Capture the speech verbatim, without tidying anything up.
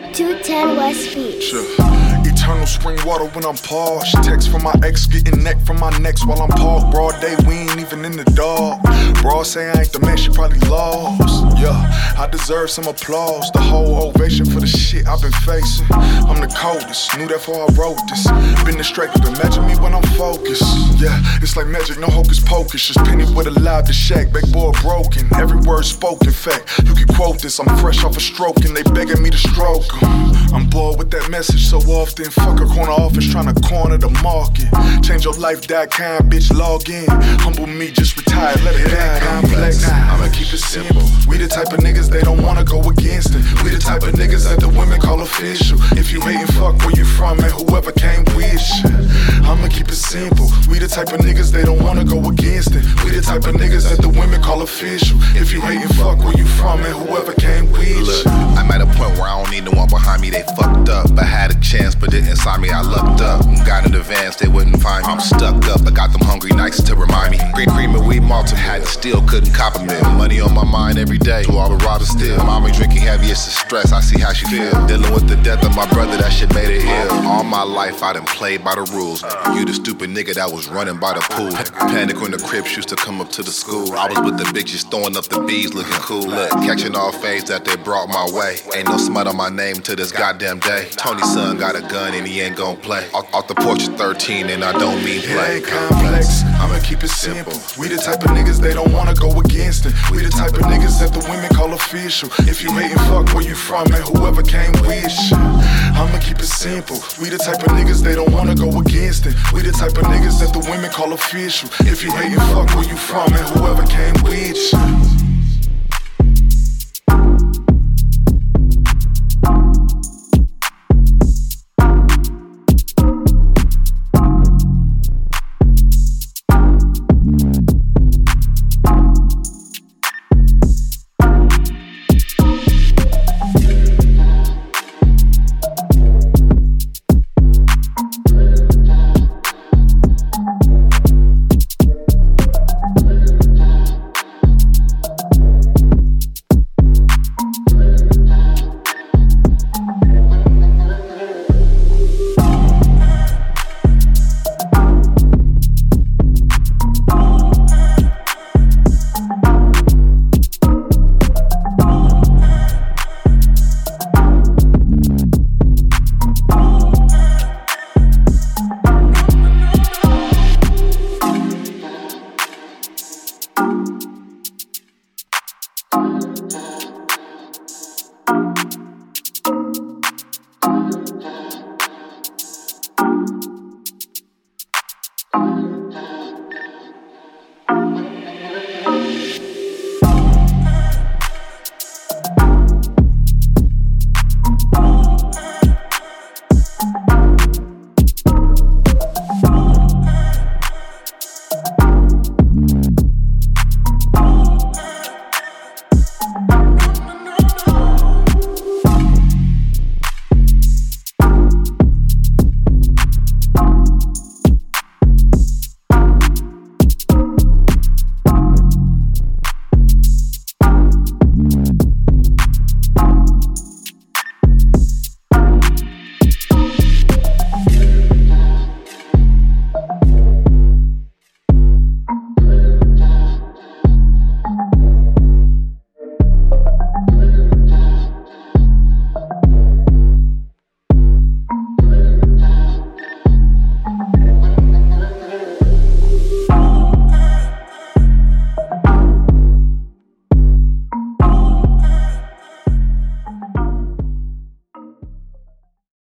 two ten West Beach. Sure. Eternal spring water when I'm parched. Text from my ex, getting neck from my necks while I'm parked. Broad day, we ain't even in the dark. Bro say I ain't the man, she probably lost. Yeah, I deserve some applause. The whole ovation for the shit I've been facing. I'm the coldest, knew that before I wrote this. Been distracted, imagine me when I'm focused. Yeah, it's like magic, no hocus pocus. Just penny with a loud the shack, backboard broken. Every word spoken, fact. You can quote this, I'm fresh off a stroke and they begging me to stroke 'em. I'm bored with that message so often. Fuck a corner office trying to corner the market. Change your life dot com, bitch, log in. Humble me, just retire, let it die. Complex, I'ma keep it simple. We the type of niggas they don't wanna go against it. We the type of niggas that the women call official. If you hatin', fuck where you from and whoever came with you. I'ma keep it simple. We the type of niggas they don't wanna go against it. We the type of niggas that the women call official. If you hatin', fuck where you from and whoever came with you. Look, I'm at a point where I don't need no one behind me, they fucked up. I had a chance, but didn't sign me, I lucked up. Got in advance, they wouldn't find me. I'm stuck up, I got them hungry nights to remind me. Green cream and weed malted, had to steal, couldn't cop a meal. Money on my mind every day, to all the rather still. Mommy drinking heavy, it's the stress, I see how she feel. Dealing with the death of my brother, that shit made it ill. All my life I done played by the rules. You the stupid nigga that was running by the pool. Panic when the Crips used to come up to the school. I was with the bitches throwing up the bees, looking cool. Look, catching all fades that they brought my way. Ain't no smut on my name to this goddamn day. Tony's son got a gun and he ain't gon' play. Off, off the porch at thirteen and I don't mean play. It ain't complex, I'ma keep it simple. We the type of niggas they don't wanna go against it. We the type of niggas that the women call official. If you hatin', fuck where you from and whoever came with you. I'ma keep it simple. We the type of niggas they don't wanna go against it. We the type of niggas that the women call official. If you hatin', fuck where you from and whoever came with you.